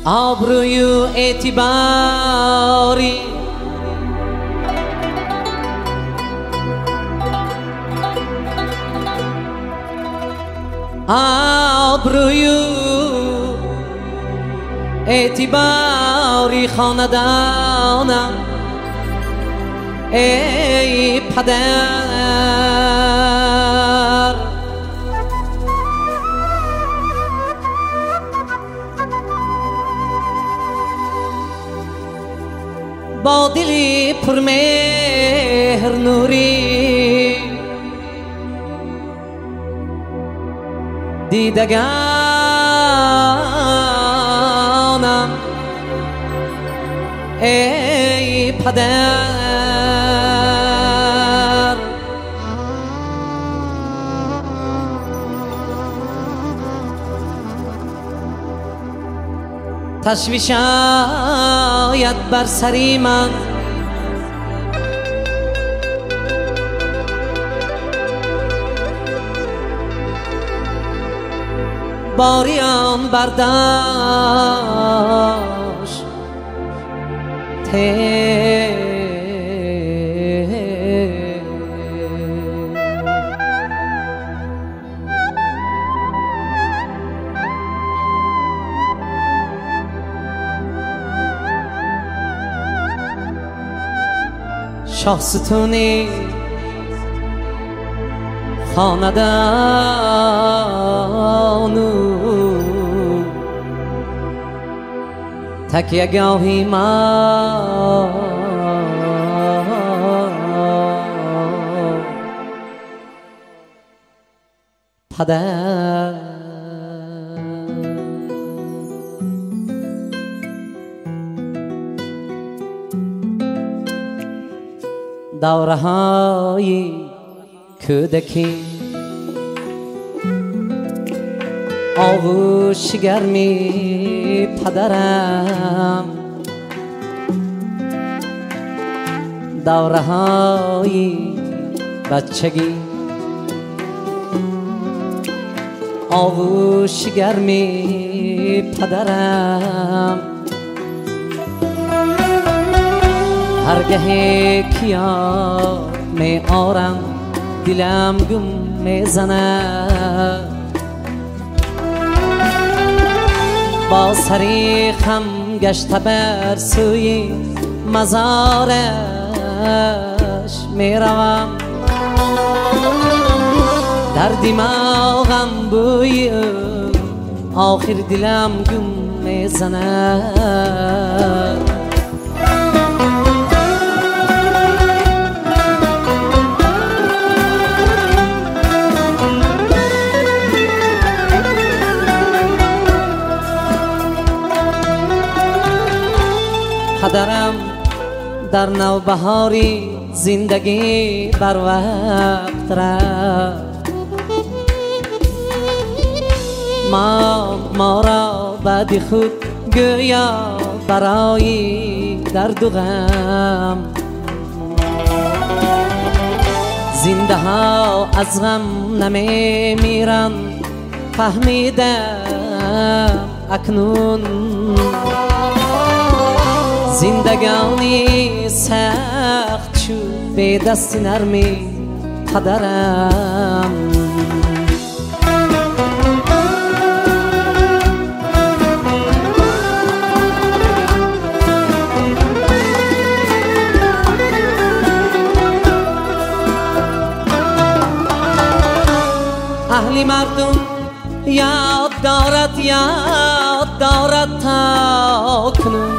آبروی اعتباری آبروی اعتباری خاندانم ای پدر با دلی پرمهر نوری دیدگانم ای پدر تشویش آید بر سری من باریان برداشت شاه ستونی خاندانو تکیه گاهی ما پدر دوره های کودکی آغوش گرمی پدرم دوره های بچگی آغوش گرمی پدرم هرگه کیا می آرم دلم گم می زند با سری خم گشته بر سوی مزارش می روم در دماغم بوی آخر دلم گم می زند پدرم در نوبهاری زندگی بر وقت رفت ما را بعد خود گویا برای درد و غم زنده ها از غم نمی میرن فهمیدم اکنون زندگانی سخت شد به دست نرمی پدرم اهلی مردم یاد دارد تا کنون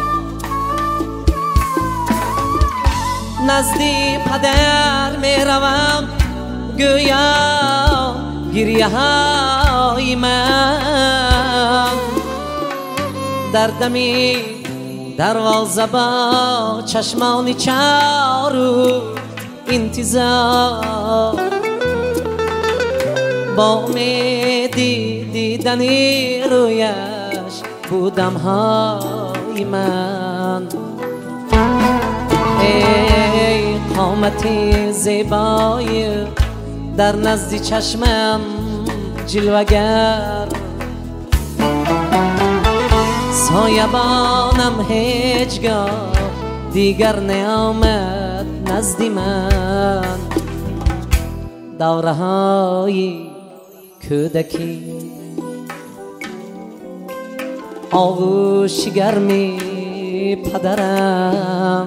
نزدی پدر می روم گویا گریه های من در دمی دروازه با چشمانی چارو انتظار با امیدی دیدنی رویش بودم های من ای قامتی زیبای در نزد چشمم جلوگر شایبانم هیچگاه دیگر نیامد نزدی من. دوره های کودکی آغوش گرمی پدرم،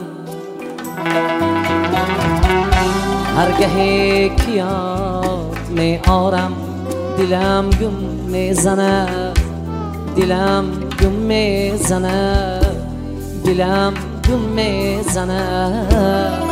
هرگه که یاد می آرم دلم گم می زنه، دلم گم می زنه، دلم گم می زنه.